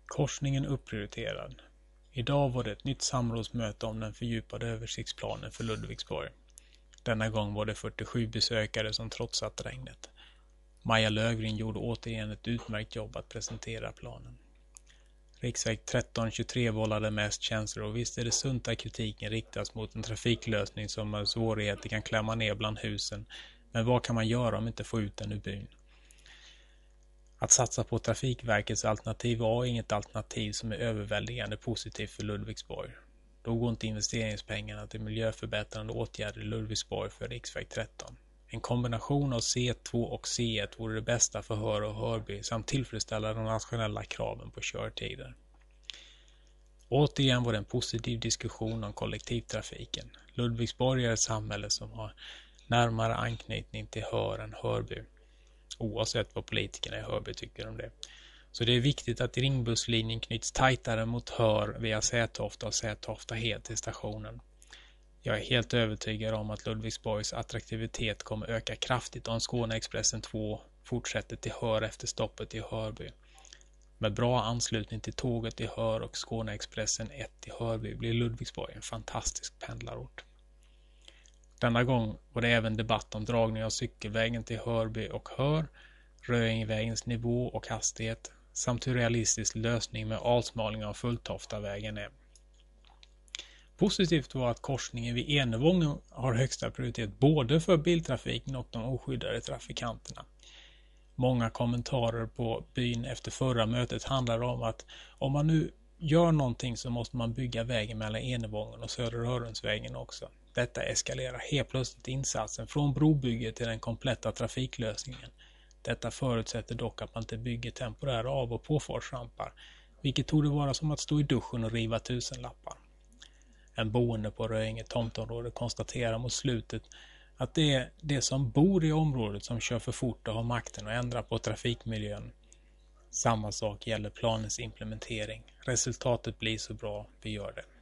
Korsningen upprioriterad. Idag var det ett nytt samrådsmöte om den fördjupade översiktsplanen för Ludvigsborg. Denna gång var det 47 besökare som trotsat regnet. Maja Löfgren gjorde återigen ett utmärkt jobb att presentera planen. Riksväg 1323 vållade mest känslor och visst är det sunt att kritiken riktas mot en trafiklösning som med svårigheter kan klämma ner bland husen. Men vad kan man göra om inte få ut den ur byn? Att satsa på Trafikverkets alternativ A är inget alternativ som är överväldigande positivt för Ludvigsborg. Då går inte investeringspengarna till miljöförbättrande åtgärder i Ludvigsborg för riksväg 13. En kombination av C2 och C1 vore det bästa för Hör och Hörby samt tillfredsställa de nationella kraven på körtider. Återigen var det en positiv diskussion om kollektivtrafiken. Ludvigsborg är ett samhälle som har närmare anknytning till Hör än Hörby. Oavsett vad politikerna i Hörby tycker om det. Så det är viktigt att ringbusslinjen knyts tajtare mot Hör via Sätofta och Sätofta Hed till stationen. Jag är helt övertygad om att Ludvigsborgs attraktivitet kommer öka kraftigt om Skåneexpressen 2 fortsätter till Hör efter stoppet i Hörby. Med bra anslutning till tåget i Hör och Skåneexpressen 1 i Hörby blir Ludvigsborg en fantastisk pendlarort. Denna gång var det även debatt om dragning av cykelvägen till Hörby och Hör, Röingevägens nivå och hastighet samt hur realistisk lösning med avsmalning av Fulltoftavägen är. Positivt var att korsningen vid Enevången har högsta prioritet både för biltrafiken och de oskyddade trafikanterna. Många kommentarer på byn efter förra mötet handlar om att om man nu gör någonting så måste man bygga vägen mellan Enevången och Södra Hörundsvägen också. Detta eskalerar helt plötsligt insatsen från brobygget till den kompletta trafiklösningen. Detta förutsätter dock att man inte bygger temporära av- och påfartsrampar, vilket torde vara som att stå i duschen och riva tusenlappar. En boende på Röinge tomtområde konstaterar mot slutet att det är de som bor i området som kör för fort och har makten att ändra på trafikmiljön. Samma sak gäller planens implementering. Resultatet blir så bra, vi gör det.